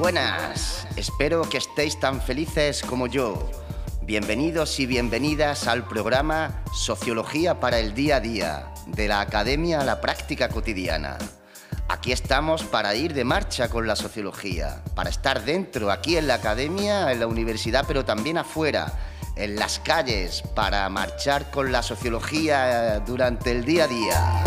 buenas. Espero que estéis tan felices como yo. Bienvenidos y bienvenidas al programa Sociología para el Día a Día, de la Academia a la Práctica Cotidiana. Aquí estamos para ir de marcha con la sociología, para estar dentro, aquí en la academia, en la universidad, pero también afuera, en las calles, para marchar con la sociología durante el día a día.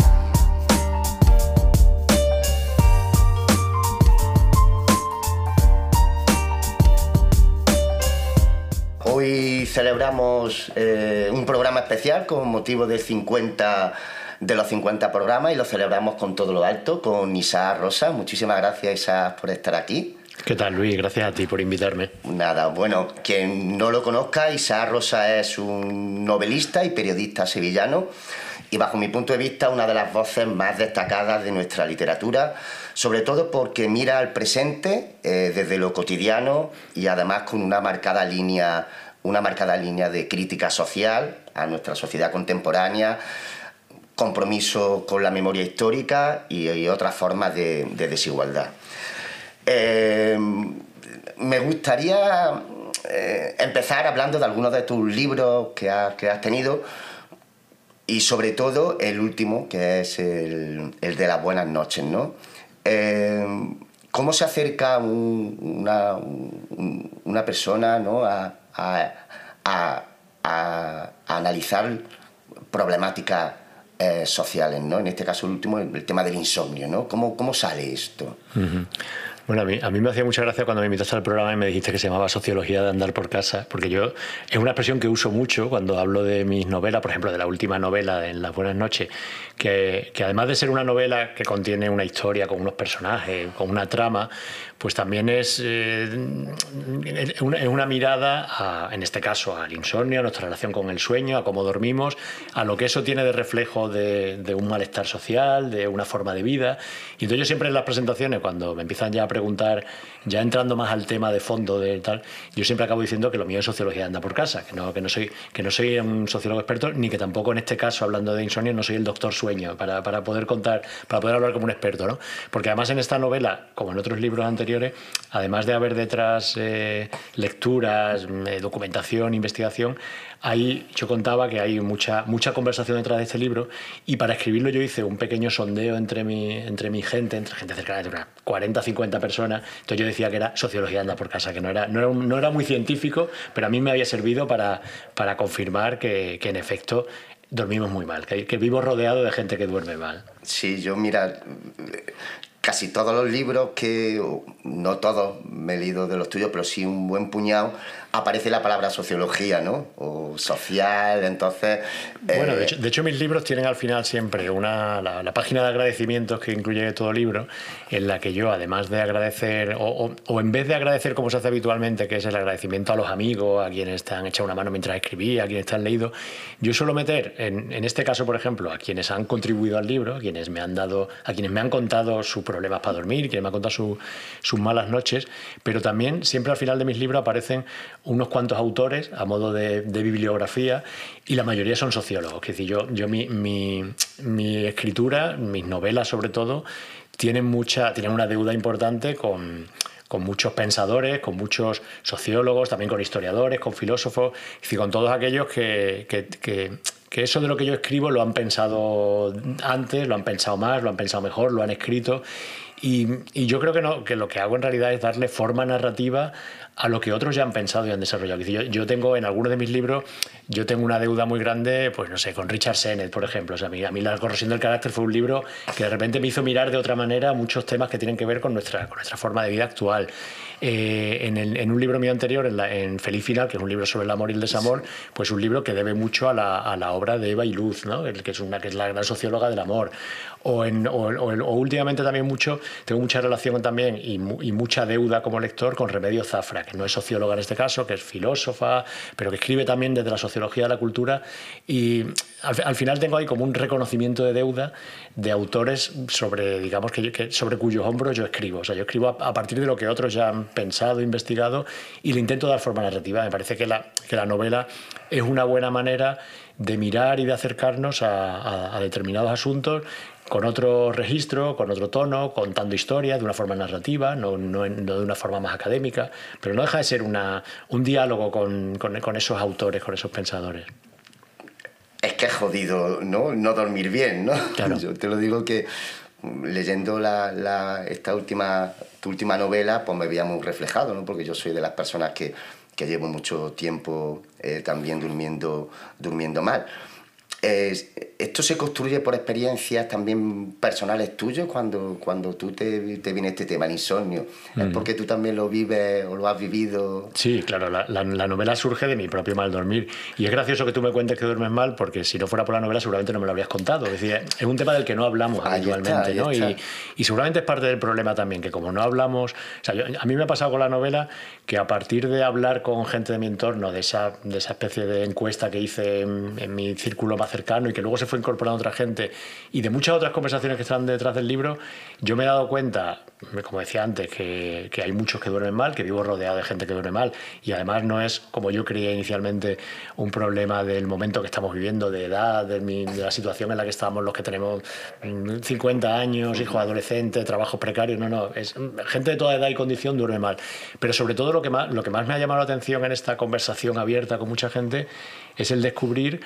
Hoy celebramos un programa especial con motivo de los 50 programas y lo celebramos con todo lo alto, con Isaac Rosa. Muchísimas gracias, Isaac, por estar aquí. ¿Qué tal, Luis? Gracias a ti por invitarme. Nada, bueno, quien no lo conozca, Isaac Rosa es un novelista y periodista sevillano y, bajo mi punto de vista, una de las voces más destacadas de nuestra literatura, sobre todo porque mira al presente desde lo cotidiano y además con una marcada línea de crítica social a nuestra sociedad contemporánea, compromiso con la memoria histórica y otras formas de desigualdad. Me gustaría empezar hablando de algunos de tus libros que has tenido y sobre todo el último, que es el de Las buenas noches, ¿no? ¿Cómo se acerca una persona, ¿no?, a analizar problemáticas sociales, ¿no? En este caso el último, el tema del insomnio, ¿no? ¿Cómo sale esto? Uh-huh. Bueno, a mí me hacía mucha gracia cuando me invitaste al programa y me dijiste que se llamaba Sociología de andar por casa, porque es una expresión que uso mucho cuando hablo de mis novelas, por ejemplo, de la última novela, en Las buenas noches, que además de ser una novela que contiene una historia con unos personajes, con una trama, pues también es una mirada, en este caso, al insomnio, a nuestra relación con el sueño, a cómo dormimos, a lo que eso tiene de reflejo de un malestar social, de una forma de vida. Y entonces yo siempre en las presentaciones, cuando me empiezan ya a preguntar, ya entrando más al tema de fondo de tal, yo siempre acabo diciendo que lo mío es sociología de andar por casa, que no soy un sociólogo experto, ni que tampoco en este caso, hablando de insomnio, no soy el doctor sueño para poder contar, para poder hablar como un experto, ¿no? Porque además en esta novela, como en otros libros anteriores, además de haber detrás lecturas, documentación, investigación, yo contaba que hay mucha conversación detrás de este libro, y para escribirlo yo hice un pequeño sondeo entre mi gente, entre gente cercana de unas 40 50 personas. Entonces yo decía que era sociología de andar por casa, que no era muy científico, pero a mí me había servido para confirmar que en efecto dormimos muy mal, que vivo rodeado de gente que duerme mal. Sí, yo mira, casi todos los libros no todos me he leído de los tuyos, pero sí un buen puñado, aparece la palabra sociología, ¿no? O social, entonces... Bueno, de hecho mis libros tienen al final siempre la página de agradecimientos que incluye todo libro, en la que yo, además de agradecer, o en vez de agradecer como se hace habitualmente, que es el agradecimiento a los amigos, a quienes te han echado una mano mientras escribí, a quienes te han leído, yo suelo meter, en este caso, por ejemplo, a quienes han contribuido al libro, a quienes me han contado sus problemas para dormir, quienes me han contado sus malas noches, pero también siempre al final de mis libros aparecen unos cuantos autores a modo de bibliografía, y la mayoría son sociólogos. Es decir, mi escritura, mis novelas sobre todo, tienen una deuda importante con muchos pensadores, con muchos sociólogos, también con historiadores, con filósofos, es decir, con todos aquellos que eso de lo que yo escribo lo han pensado antes, lo han pensado más, lo han pensado mejor, lo han escrito. Y yo creo que lo que hago en realidad es darle forma narrativa a lo que otros ya han pensado y han desarrollado. Yo tengo en algunos de mis libros, yo tengo una deuda muy grande, pues no sé, con Richard Sennett, por ejemplo. O sea, a mí La corrosión del carácter fue un libro que de repente me hizo mirar de otra manera muchos temas que tienen que ver con nuestra forma de vida actual. En un libro mío anterior, en Feliz Final, que es un libro sobre el amor y el desamor, pues un libro que debe mucho a la obra de Eva Iluz, ¿no? que es la gran socióloga del amor. O últimamente también tengo mucha relación también y mucha deuda como lector con Remedios Zafra, que no es socióloga en este caso, que es filósofa, pero que escribe también desde la sociología de la cultura, y al final tengo ahí como un reconocimiento de deuda de autores sobre cuyos hombros yo escribo. O sea, yo escribo a partir de lo que otros ya han pensado, investigado, y le intento dar forma narrativa. Me parece que la novela es una buena manera de mirar y de acercarnos a determinados asuntos con otro registro, con otro tono, contando historias de una forma narrativa, no de una forma más académica, pero no deja de ser un diálogo con esos autores, con esos pensadores. Es que es jodido, ¿no? No dormir bien, ¿no? Claro. Yo te lo digo que leyendo tu última novela, pues me veía muy reflejado, ¿no? Porque yo soy de las personas que llevo mucho tiempo también durmiendo mal. ¿Esto se construye por experiencias también personales tuyas cuando tú te viene este tema, el insomnio? ¿Es porque tú también lo vives o lo has vivido? Sí, claro, la novela surge de mi propio mal dormir. Y es gracioso que tú me cuentes que duermes mal, porque si no fuera por la novela seguramente no me lo habrías contado. Es decir, es un tema del que no hablamos habitualmente, ¿no? Y seguramente es parte del problema también, que como no hablamos... O sea, a mí me ha pasado con la novela que a partir de hablar con gente de mi entorno, de esa especie de encuesta que hice en mi círculo más cercano y que luego se fue incorporando otra gente, y de muchas otras conversaciones que están detrás del libro, yo me he dado cuenta, como decía antes, que hay muchos que duermen mal, que vivo rodeado de gente que duerme mal, y además no es, como yo creía inicialmente, un problema del momento que estamos viviendo, de edad, de la situación en la que estamos los que tenemos 50 años, hijos adolescentes, trabajos precarios. No, es gente de toda edad y condición duerme mal. Pero sobre todo lo que más me ha llamado la atención en esta conversación abierta con mucha gente es el descubrir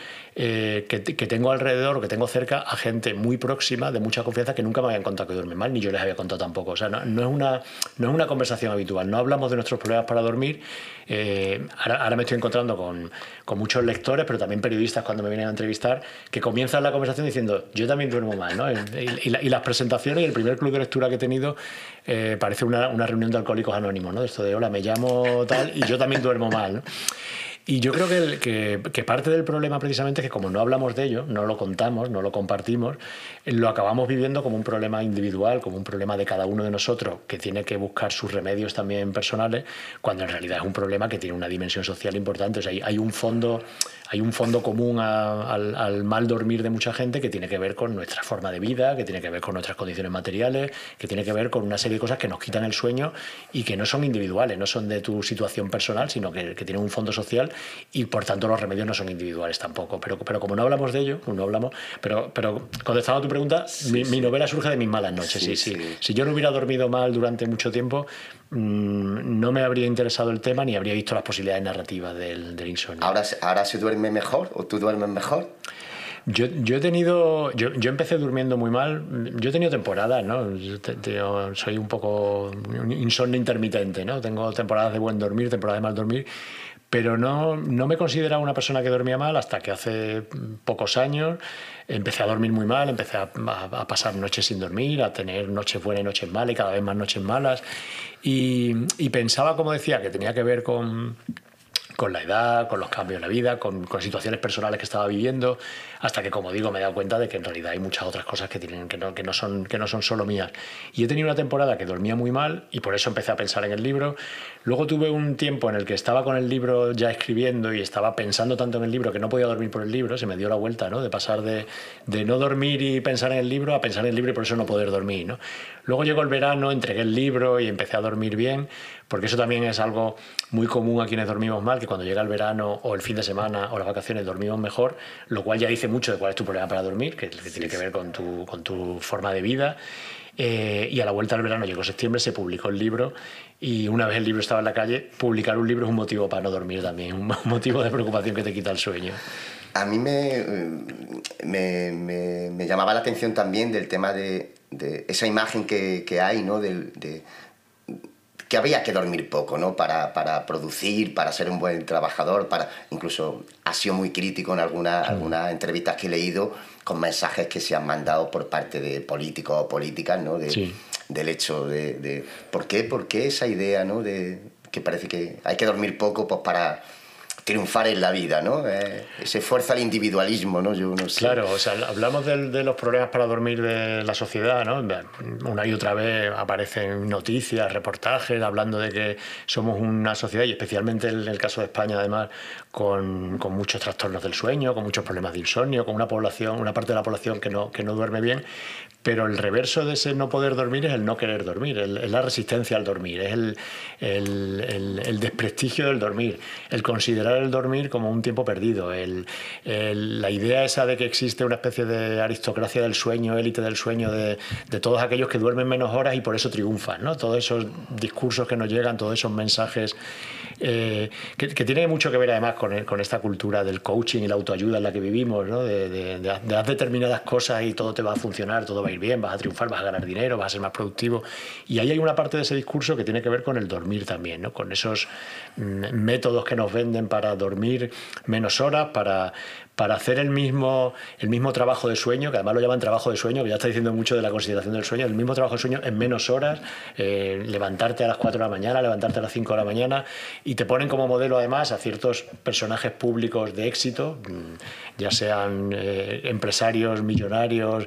que tengo alrededor, que tengo cerca a gente muy próxima, de mucha confianza, que nunca me habían contado que duermen mal, ni yo les había contado tampoco. O sea, no es una conversación habitual. No hablamos de nuestros problemas para dormir. Ahora me estoy encontrando con muchos lectores, pero también periodistas cuando me vienen a entrevistar, que comienzan la conversación diciendo, yo también duermo mal, ¿no? Y las presentaciones y el primer club de lectura que he tenido parece una reunión de alcohólicos anónimos, ¿no? Esto de, hola, me llamo tal y yo también duermo mal, ¿no? Y yo creo que parte del problema precisamente es que como no hablamos de ello, no lo contamos, no lo compartimos, lo acabamos viviendo como un problema individual, como un problema de cada uno de nosotros, que tiene que buscar sus remedios también personales, cuando en realidad es un problema que tiene una dimensión social importante. O sea, hay un fondo común al mal dormir de mucha gente que tiene que ver con nuestra forma de vida, que tiene que ver con nuestras condiciones materiales, que tiene que ver con una serie de cosas que nos quitan el sueño y que no son individuales, no son de tu situación personal, sino que tienen un fondo social, y por tanto los remedios no son individuales tampoco. Pero como no hablamos de ello, pero contestando a tu pregunta, mi novela surge de mis malas noches. Sí. Si yo no hubiera dormido mal durante mucho tiempo, no me habría interesado el tema ni habría visto las posibilidades narrativas del insomnio. ¿Ahora se duerme mejor o tú duermes mejor? Yo empecé durmiendo muy mal. Yo he tenido temporadas, ¿no? Yo soy un poco insomnio intermitente, ¿no? Tengo temporadas de buen dormir, temporadas de mal dormir, pero no me consideraba una persona que dormía mal hasta que hace pocos años empecé a dormir muy mal, empecé a pasar noches sin dormir, a tener noches buenas y noches malas, y cada vez más noches malas, y pensaba, como decía, que tenía que ver con la edad, con los cambios en la vida, con situaciones personales que estaba viviendo, hasta que, como digo, me he dado cuenta de que en realidad hay muchas otras cosas que no son solo mías. Y he tenido una temporada que dormía muy mal y por eso empecé a pensar en el libro. Luego tuve un tiempo en el que estaba con el libro ya escribiendo y estaba pensando tanto en el libro que no podía dormir por el libro. Se me dio la vuelta, ¿no? De pasar de no dormir y pensar en el libro a pensar en el libro y por eso no poder dormir, ¿no? Luego llegó el verano, entregué el libro y empecé a dormir bien, porque eso también es algo muy común a quienes dormimos mal, que cuando llega el verano o el fin de semana o las vacaciones dormimos mejor, lo cual ya dice mucho de cuál es tu problema para dormir, que tiene que ver con tu forma de vida. Y a la vuelta del verano llegó septiembre, se publicó el libro, y una vez el libro estaba en la calle, publicar un libro es un motivo para no dormir también, un motivo de preocupación que te quita el sueño. A mí me llamaba la atención también del tema de esa imagen que hay, ¿no? Que había que dormir poco, ¿no? Para producir, para ser un buen trabajador, incluso ha sido muy crítico en algunas entrevistas que he leído con mensajes que se han mandado por parte de políticos o políticas, ¿no? Del hecho de ¿por qué esa idea, ¿no? De que parece que hay que dormir poco, pues, para triunfar en la vida, ¿no? Se fuerza el individualismo, ¿no? Yo no sé. Claro, o sea, hablamos de los problemas para dormir de la sociedad, ¿no? Una y otra vez aparecen noticias, reportajes, hablando de que somos una sociedad, y especialmente en el caso de España, además, con muchos trastornos del sueño, con muchos problemas de insomnio, con una parte de la población que no duerme bien. Pero el reverso de ese no poder dormir es el no querer dormir, es la resistencia al dormir, es el desprestigio del dormir, el considerar mostrar el dormir como un tiempo perdido. La idea esa de que existe una especie de aristocracia del sueño, élite del sueño, de todos aquellos que duermen menos horas y por eso triunfan, ¿no? Todos esos discursos que nos llegan, todos esos mensajes que tiene mucho que ver además con esta cultura del coaching y la autoayuda en la que vivimos, ¿no? De haz determinadas cosas y todo te va a funcionar, todo va a ir bien, vas a triunfar, vas a ganar dinero, vas a ser más productivo. Y ahí hay una parte de ese discurso que tiene que ver con el dormir también, ¿no? Con esos métodos que nos venden para dormir menos horas, para hacer el mismo trabajo de sueño, que además lo llaman trabajo de sueño, que ya está diciendo mucho de la consideración del sueño, el mismo trabajo de sueño en menos horas, levantarte a las 4 de la mañana, levantarte a las 5 de la mañana, y te ponen como modelo además a ciertos personajes públicos de éxito, ya sean empresarios, millonarios,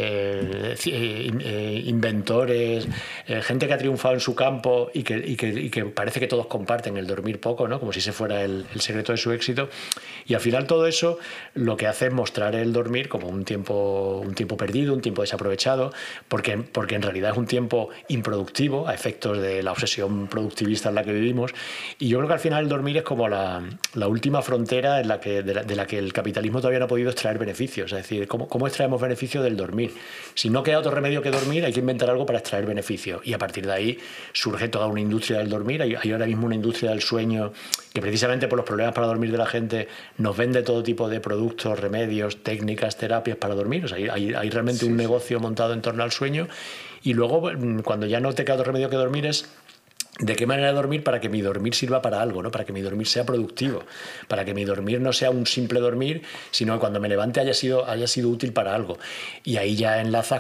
inventores, gente que ha triunfado en su campo y que parece que todos comparten el dormir poco, ¿no? Como si ese fuera el secreto de su éxito. Y al final todo eso lo que hace es mostrar el dormir como un tiempo perdido, un tiempo desaprovechado, porque en realidad es un tiempo improductivo a efectos de la obsesión productivista en la que vivimos. Y yo creo que al final el dormir es como la última frontera en de la que el capitalismo todavía no ha podido extraer beneficios. Es decir, ¿cómo extraemos beneficio del dormir? Si no queda otro remedio que dormir, hay que inventar algo para extraer beneficio. Y a partir de ahí surge toda una industria del dormir. Hay ahora mismo una industria del sueño que precisamente por los problemas para dormir de la gente nos vende todo tipo de productos, remedios, técnicas, terapias para dormir. O sea, hay realmente un negocio montado en torno al sueño. Y luego, cuando ya no te queda otro remedio que dormir, es de qué manera dormir para que mi dormir sirva para algo, ¿no? Para que mi dormir sea productivo, para que mi dormir no sea un simple dormir, sino que cuando me levante haya sido útil para algo. Y ahí ya enlazas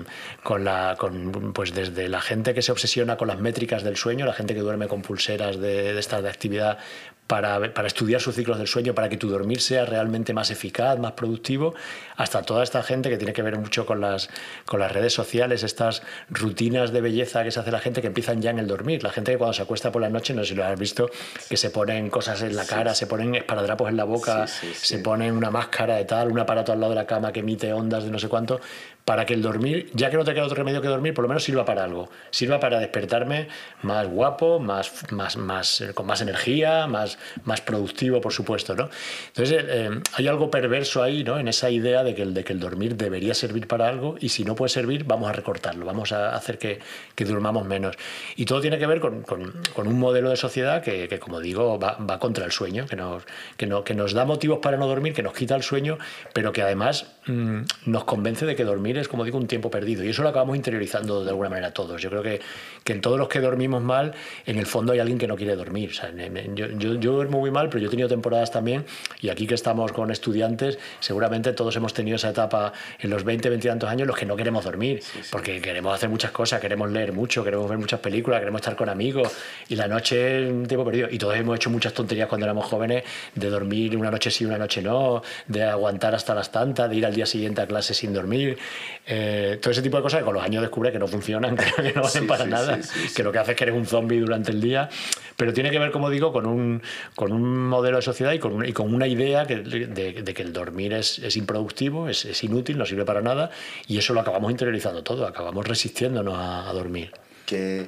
pues desde la gente que se obsesiona con las métricas del sueño, la gente que duerme con pulseras de estas de actividad para estudiar sus ciclos del sueño, para que tu dormir sea realmente más eficaz, más productivo, hasta toda esta gente que tiene que ver mucho con las redes sociales, estas rutinas de belleza que se hace la gente que empiezan ya en el dormir. La gente que cuando se acuesta por la noche, no sé si lo has visto, que se ponen cosas en la cara, se ponen esparadrapos en la boca, se ponen una máscara de tal, un aparato al lado de la cama que emite ondas de no sé cuánto, para que el dormir, ya que no te queda otro remedio que dormir, por lo menos sirva para algo. Sirva para despertarme más guapo, con más energía, más productivo, por supuesto, ¿no? Entonces, hay algo perverso ahí, ¿no? En esa idea de que el dormir debería servir para algo, y si no puede servir, vamos a recortarlo, vamos a hacer que durmamos menos. Y todo tiene que ver con un modelo de sociedad que como digo, va contra el sueño, que nos da motivos para no dormir, que nos quita el sueño, pero que además nos convence de que dormir es, como digo, un tiempo perdido. Y eso lo acabamos interiorizando de alguna manera todos. Yo creo que en todos los que dormimos mal, en el fondo hay alguien que no quiere dormir. O sea, yo duermo muy mal, pero yo he tenido temporadas también, y aquí que estamos con estudiantes, seguramente todos hemos tenido esa etapa en los 20, 20 y tantos años, los que no queremos dormir, porque queremos hacer muchas cosas, queremos leer mucho, queremos ver muchas películas, queremos estar con amigos, y la noche es un tiempo perdido. Y todos hemos hecho muchas tonterías cuando éramos jóvenes, de dormir una noche sí, una noche no, de aguantar hasta las tantas, de ir al día siguiente a clase sin dormir, todo ese tipo de cosas que con los años descubre que no funcionan, que no valen para nada, que lo que hace es que eres un zombie durante el día. Pero tiene que ver, como digo, con un modelo de sociedad y con una idea de que el dormir es improductivo, es inútil, no sirve para nada, y eso lo acabamos interiorizando todo, acabamos resistiéndonos a dormir. Que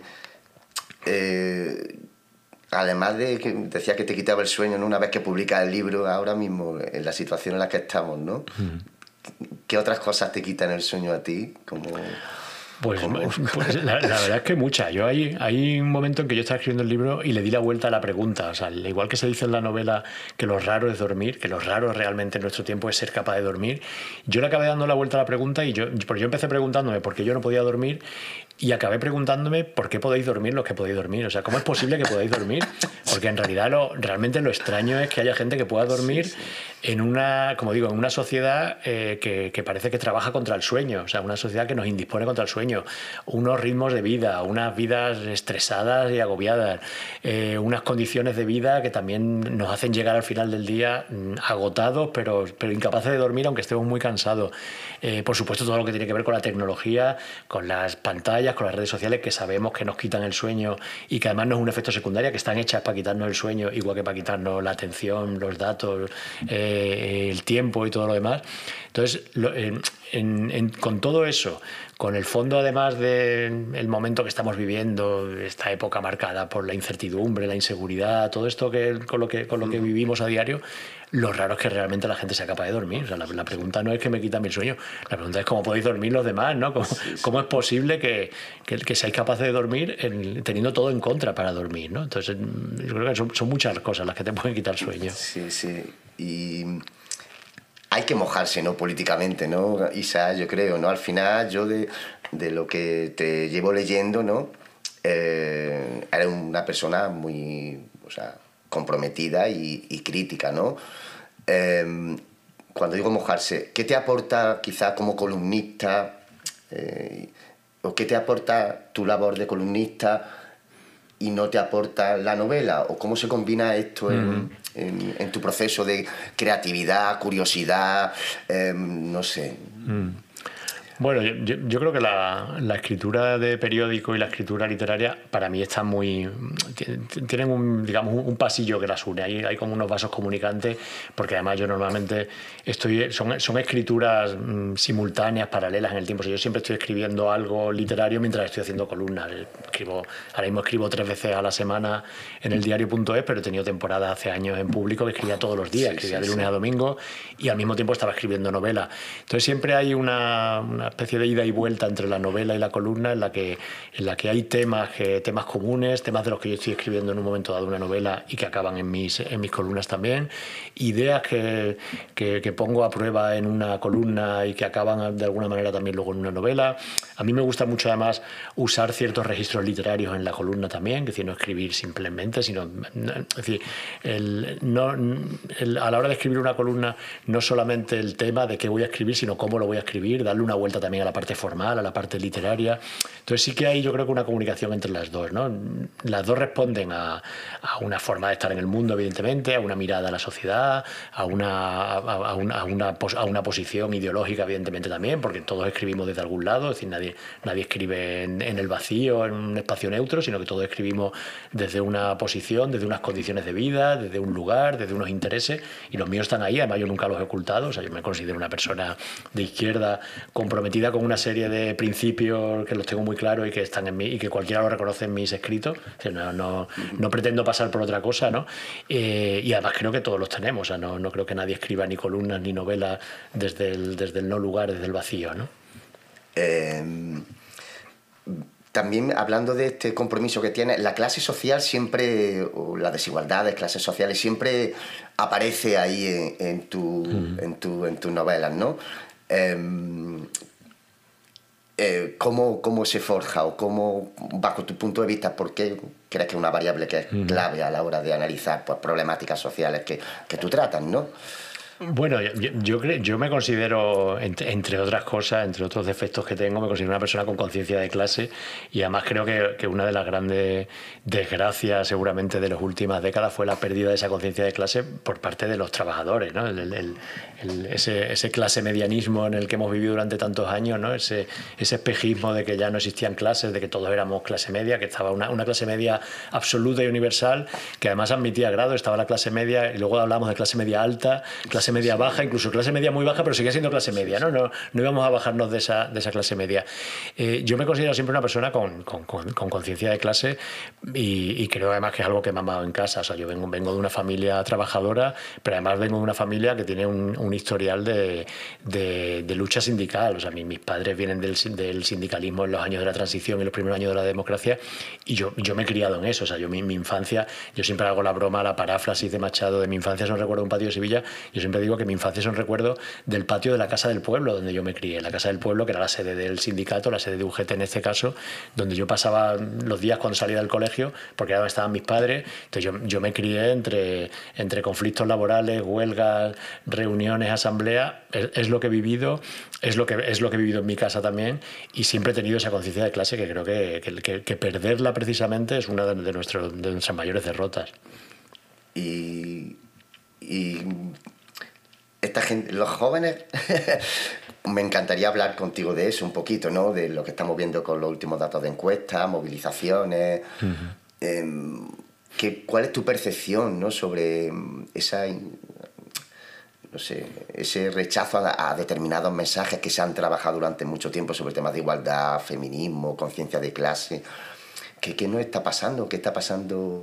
además de que decías que te quitaba el sueño, ¿no? Una vez que publicas el libro, ahora mismo, en la situación en la que estamos, ¿no? ¿Qué otras cosas te quitan el sueño a ti? Pues la verdad es que muchas. Hay un momento en que yo estaba escribiendo el libro y le di la vuelta a la pregunta. O sea, igual que se dice en la novela que lo raro es dormir, que lo raro realmente en nuestro tiempo es ser capaz de dormir, yo le acabé dando la vuelta a la pregunta porque yo empecé preguntándome por qué yo no podía dormir, y acabé preguntándome por qué podéis dormir los que podéis dormir. O sea, ¿cómo es posible que podáis dormir? Porque en realidad realmente lo extraño es que haya gente que pueda dormir en una sociedad que parece que trabaja contra el sueño. O sea, una sociedad que nos indispone contra el sueño. Unos ritmos de vida, unas vidas estresadas y agobiadas, unas condiciones de vida que también nos hacen llegar al final del día agotados, pero incapaces de dormir aunque estemos muy cansados. Por supuesto, todo lo que tiene que ver con la tecnología, con las pantallas, con las redes sociales, que sabemos que nos quitan el sueño y que además no es un efecto secundario, que están hechas para quitarnos el sueño, igual que para quitarnos la atención, los datos, el tiempo y todo lo demás. Entonces, con todo eso, con el fondo además del momento que estamos viviendo, esta época marcada por la incertidumbre, la inseguridad, todo esto con lo que vivimos a diario, lo raro es que realmente la gente sea capaz de dormir. O sea, la pregunta no es que me quitan el sueño, la pregunta es cómo podéis dormir los demás, ¿no? ¿Cómo es posible que seáis capaces de dormir teniendo todo en contra para dormir, ¿no? Entonces, yo creo que son muchas cosas las que te pueden quitar sueño. Sí, sí. Y hay que mojarse, ¿no? Políticamente, ¿no? Isa, yo creo, ¿no? Al final, yo de lo que te llevo leyendo, ¿no? Eres una persona muy, o sea, comprometida y crítica, ¿no? Cuando digo mojarse, ¿qué te aporta quizás como columnista o qué te aporta tu labor de columnista y no te aporta la novela? ¿O cómo se combina esto en tu proceso de creatividad, curiosidad, no sé? Bueno, yo creo que la escritura de periódico y la escritura literaria para mí están tienen un pasillo que las une. Hay como unos vasos comunicantes, porque además yo normalmente son escrituras simultáneas, paralelas en el tiempo. O sea, yo siempre estoy escribiendo algo literario mientras estoy haciendo columnas. Ahora mismo escribo 3 veces a la semana en el diario.es, pero he tenido temporadas hace años en público que escribía todos los días, escribía de lunes a domingo y al mismo tiempo estaba escribiendo novela. Entonces siempre hay una especie de ida y vuelta entre la novela y la columna en la que hay temas comunes, temas de los que yo estoy escribiendo en un momento dado una novela y que acaban en mis columnas también, ideas que pongo a prueba en una columna y que acaban de alguna manera también luego en una novela. A mí me gusta mucho además usar ciertos registros literarios en la columna también, que es decir, no escribir simplemente, sino es decir, a la hora de escribir una columna no solamente el tema de qué voy a escribir, sino cómo lo voy a escribir, darle una vuelta también a la parte formal, a la parte literaria. Entonces sí que hay, yo creo que una comunicación entre las dos, ¿no? Las dos responden a una forma de estar en el mundo, evidentemente, a una mirada a la sociedad, a una posición ideológica, evidentemente también, porque todos escribimos desde algún lado, es decir, nadie escribe en el vacío, en un espacio neutro, sino que todos escribimos desde una posición, desde unas condiciones de vida, desde un lugar, desde unos intereses, y los míos están ahí, además yo nunca los he ocultado. O sea, yo me considero una persona de izquierda comprometida con una serie de principios que los tengo muy claros y que están en mí y que cualquiera lo reconoce en mis escritos. O sea, no pretendo pasar por otra cosa, ¿no? Y además creo que todos los tenemos. O sea, no creo que nadie escriba ni columnas ni novelas desde el no lugar, desde el vacío, ¿no? También hablando de este compromiso que tiene, la clase social siempre, o la desigualdad de clases sociales siempre aparece ahí en tus novelas, ¿no? ¿Cómo se forja o cómo, bajo tu punto de vista, por qué crees que es una variable que es clave a la hora de analizar pues, problemáticas sociales que tú tratas, ¿no? Bueno, yo me considero, entre otras cosas, entre otros defectos que tengo, me considero una persona con conciencia de clase y además creo que una de las grandes desgracias seguramente de las últimas décadas fue la pérdida de esa conciencia de clase por parte de los trabajadores, ¿no? Ese clase medianismo en el que hemos vivido durante tantos años, ¿no? Ese espejismo de que ya no existían clases, de que todos éramos clase media, que estaba una clase media absoluta y universal, que además admitía grado, estaba la clase media y luego hablamos de clase media alta, clase media baja, incluso clase media muy baja, pero seguía siendo clase media, ¿no? No íbamos a bajarnos de esa clase media. Yo me considero siempre una persona con conciencia de clase y creo además que es algo que me ha mamado en casa. O sea, yo vengo de una familia trabajadora, pero además vengo de una familia que tiene un historial de lucha sindical. O sea, mis padres vienen del sindicalismo en los años de la transición y los primeros años de la democracia y yo me he criado en eso. O sea, yo mi infancia, yo siempre hago la broma, la paráfrasis de Machado de mi infancia es un recuerdo de un patio de Sevilla. Yo siempre digo que mi infancia es un recuerdo del patio de la Casa del Pueblo, donde yo me crié. La Casa del Pueblo, que era la sede del sindicato, la sede de UGT en este caso, donde yo pasaba los días cuando salía del colegio, porque era donde estaban mis padres. Entonces yo me crié entre conflictos laborales, huelgas, reuniones, asambleas. Es lo que he vivido, es lo que he vivido en mi casa también, y siempre he tenido esa conciencia de clase que creo que perderla precisamente es una de nuestras mayores derrotas. Y esta gente, los jóvenes, me encantaría hablar contigo de eso un poquito, ¿no? De lo que estamos viendo con los últimos datos de encuestas, movilizaciones. ¿Cuál es tu percepción, ¿no? Sobre esa no sé, ese rechazo a determinados mensajes que se han trabajado durante mucho tiempo sobre temas de igualdad, feminismo, conciencia de clase. ¿Qué no está pasando? ¿Qué está pasando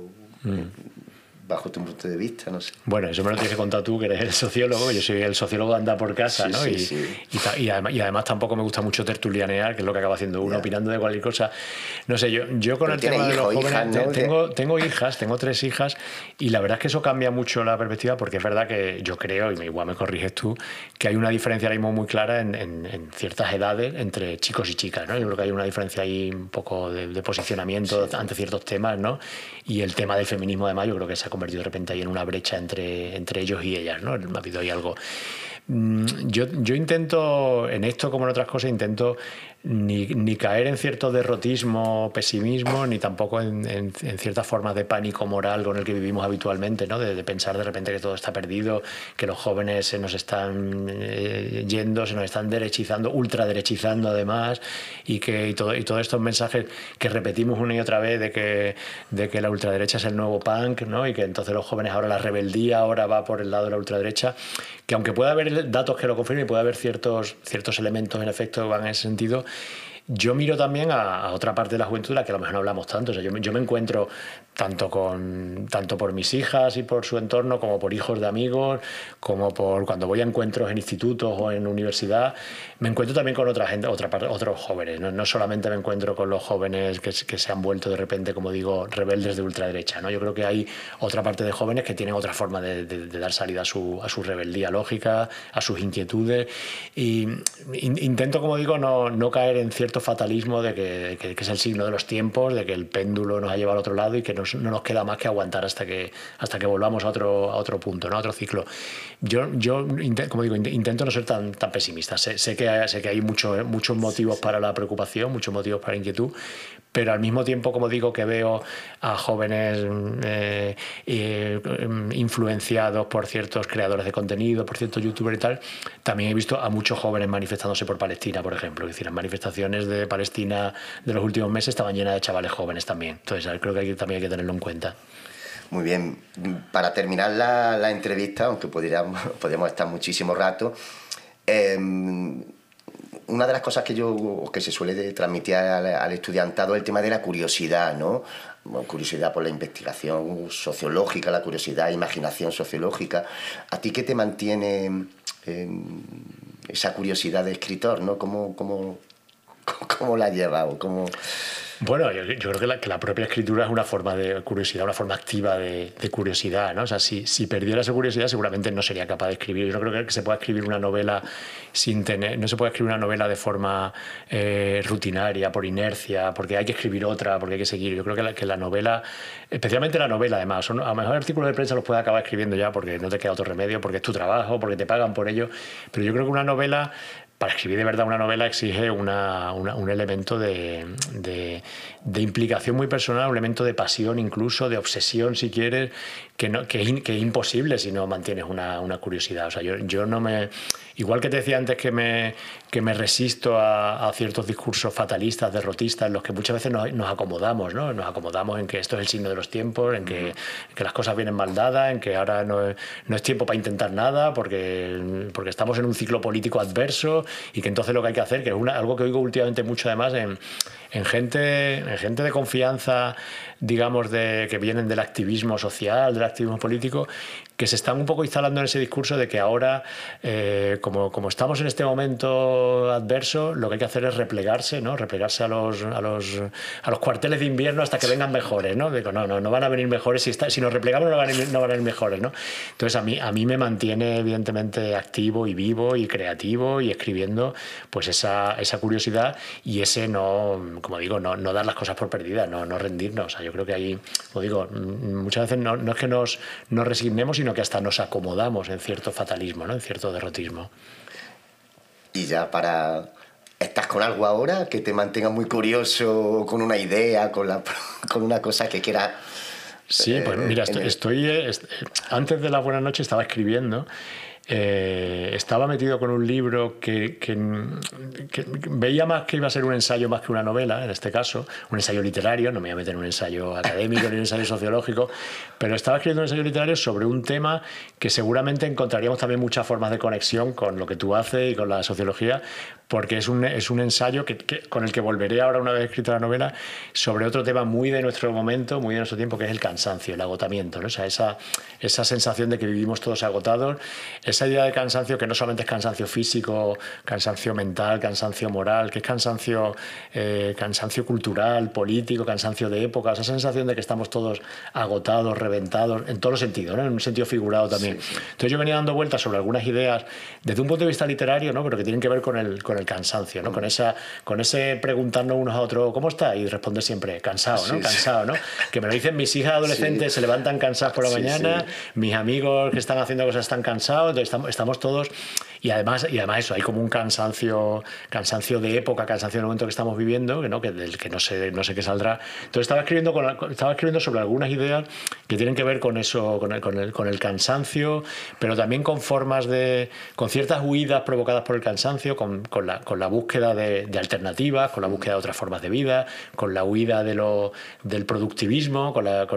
bajo tu punto de vista? No sé. Bueno, eso me lo tienes que contar tú, que eres el sociólogo. Yo soy el sociólogo de anda por casa, Sí, ¿no? sí. Y además tampoco me gusta mucho tertulianear, que es lo que acaba haciendo uno, opinando de cualquier cosa. No sé, yo con Pero el tema de los hijos, jóvenes... hijas, ¿no? Tengo hijas, tengo 3 hijas, y la verdad es que eso cambia mucho la perspectiva, porque es verdad que yo creo, y igual me corriges tú, que hay una diferencia ahora mismo muy clara en ciertas edades entre chicos y chicas, ¿no? Yo creo que hay una diferencia ahí un poco de posicionamiento ante ciertos temas, ¿no? Y el tema del feminismo, además, yo creo que se ha convertido de repente ahí en una brecha entre ellos y ellas, ¿no? Ha habido ahí algo. Yo intento, en esto como en otras cosas, intento ni caer en cierto derrotismo, pesimismo, ni tampoco en ciertas formas de pánico moral con el que vivimos habitualmente, ¿no? De pensar de repente que todo está perdido, que los jóvenes se nos están yendo, se nos están derechizando, ultraderechizando además, y todos estos mensajes que repetimos una y otra vez de que la ultraderecha es el nuevo punk, ¿no? Y que entonces los jóvenes ahora, la rebeldía ahora va por el lado de la ultraderecha, que aunque pueda haber datos que lo confirmen y pueda haber ciertos elementos en efecto que van en ese sentido, yo miro también a otra parte de la juventud de la que a lo mejor no hablamos tanto. O sea, yo me encuentro tanto por mis hijas y por su entorno, como por hijos de amigos, como por cuando voy a encuentros en institutos o en universidad, me encuentro también con otra gente, otros jóvenes. No solamente me encuentro con los jóvenes que se han vuelto de repente, como digo, rebeldes de ultraderecha, ¿no? Yo creo que hay otra parte de jóvenes que tienen otra forma de dar salida a su rebeldía lógica, a sus inquietudes. Y intento, como digo, no caer en cierto fatalismo de que es el signo de los tiempos, de que el péndulo nos ha llevado al otro lado y que no nos queda más que aguantar hasta que volvamos a otro punto, ¿no? A otro ciclo. Yo como digo, intento no ser tan pesimista. Sé que hay muchos motivos para la preocupación, muchos motivos para la inquietud, pero al mismo tiempo, como digo, que veo a jóvenes influenciados por ciertos creadores de contenido, por ciertos youtubers y tal, también he visto a muchos jóvenes manifestándose por Palestina, por ejemplo. Es decir, las manifestaciones de Palestina de los últimos meses estaban llenas de chavales jóvenes también. Entonces, creo que también hay que tenerlo en cuenta. Muy bien. Para terminar la entrevista, aunque podríamos estar muchísimo rato, una de las cosas que se suele transmitir al estudiantado es el tema de la curiosidad, ¿no? Bueno, curiosidad por la investigación sociológica, la curiosidad, imaginación sociológica. ¿A ti qué te mantiene esa curiosidad de escritor, ¿no? ¿Cómo la has llevado? Bueno, yo creo que la propia escritura es una forma de curiosidad, una forma activa de curiosidad, ¿no? O sea, si perdiera esa curiosidad, seguramente no sería capaz de escribir. Yo no creo que se pueda escribir una novela no se puede escribir una novela de forma rutinaria, por inercia, porque hay que escribir otra, porque hay que seguir. Yo creo que la novela, especialmente la novela, además, a lo mejor artículos de prensa los puedes acabar escribiendo ya porque no te queda otro remedio, porque es tu trabajo, porque te pagan por ello. Pero yo creo que una novela, para escribir de verdad una novela, exige un elemento de implicación muy personal, un elemento de pasión, incluso de obsesión, si quieres, que es imposible si no mantienes una curiosidad. O sea, yo no me... Igual que te decía antes que me resisto a ciertos discursos fatalistas, derrotistas, en los que muchas veces nos acomodamos, ¿no? Nos acomodamos en que esto es el signo de los tiempos, en que las cosas vienen mal dadas, en que ahora no es tiempo para intentar nada, porque estamos en un ciclo político adverso, y que entonces lo que hay que hacer, que es algo que oigo últimamente mucho además en gente de confianza, digamos, que vienen del activismo social, del activismo político, que se están un poco instalando en ese discurso de que ahora, como estamos en este momento adverso, lo que hay que hacer es replegarse, ¿no? Replegarse a los cuarteles de invierno hasta que vengan mejores, ¿no? Digo, no van a venir mejores, si nos replegamos no van a venir mejores, ¿no? Entonces a mí me mantiene evidentemente activo y vivo y creativo y escribiendo, pues esa curiosidad y ese como digo, no dar las cosas por perdidas, no rendirnos. O sea, yo creo que ahí, como digo, muchas veces no es que nos resignemos, sino que hasta nos acomodamos en cierto fatalismo, ¿no? En cierto derrotismo. Y ya ¿estás con algo ahora que te mantenga muy curioso, con una idea, con una cosa que quieras? Sí, pues mira, antes de la buena noche estaba escribiendo estaba metido con un libro que veía más que iba a ser un ensayo más que una novela, en este caso, un ensayo literario, no me voy a meter en un ensayo académico ni un ensayo sociológico, pero estaba escribiendo un ensayo literario sobre un tema que seguramente encontraríamos también muchas formas de conexión con lo que tú haces y con la sociología, porque es un ensayo con el que volveré ahora una vez escrita la novela, sobre otro tema muy de nuestro momento, muy de nuestro tiempo, que es el cansancio, el agotamiento, ¿no? O sea, esa sensación de que vivimos todos agotados, esa idea de cansancio que no solamente es cansancio físico, cansancio mental, cansancio moral, que es cansancio cultural, político, cansancio de época, esa sensación de que estamos todos agotados, reventados, en todos los sentidos, ¿no? En un sentido figurado también. Sí, sí. Entonces yo venía dando vueltas sobre algunas ideas desde un punto de vista literario, ¿no? Pero que tienen que ver con el cansancio, ¿no? Con ese preguntarnos unos a otros ¿cómo está? Y responder siempre cansado, ¿no? Sí, cansado, ¿no? Que me lo dicen mis hijas adolescentes, sí. Se levantan cansadas por la mañana, sí. Mis amigos que están haciendo cosas están cansados, entonces estamos todos. Y además eso, hay como un cansancio de época, cansancio del momento que estamos viviendo, del que no sé qué saldrá. Entonces estaba escribiendo sobre algunas ideas que tienen que ver con eso, con el cansancio, pero también con con ciertas huidas provocadas por el cansancio, con la búsqueda de alternativas, con la búsqueda de otras formas de vida, con la huida del productivismo,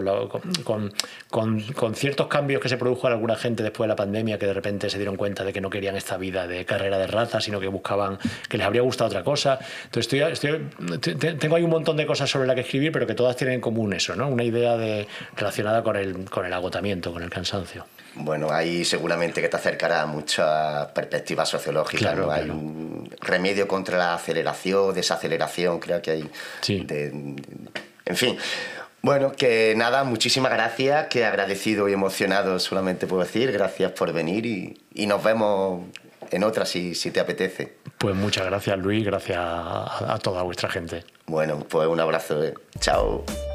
con ciertos cambios que se produjo en alguna gente después de la pandemia, que de repente se dieron cuenta de que no querían esta vida de carrera de raza, sino que buscaban, que les habría gustado otra cosa. Entonces tengo ahí un montón de cosas sobre las que escribir, pero que todas tienen en común eso, ¿no? Una idea relacionada con el agotamiento, con el cansancio. Bueno, ahí seguramente que te acercará a muchas perspectivas sociológicas, claro, ¿no? Hay claro. Un remedio contra la aceleración, desaceleración, creo que hay. Sí. En fin. Bueno, que nada, muchísimas gracias, que agradecido y emocionado solamente puedo decir, gracias por venir y nos vemos en otra si te apetece. Pues muchas gracias, Luis, gracias a toda vuestra gente. Bueno, pues un abrazo, Chao.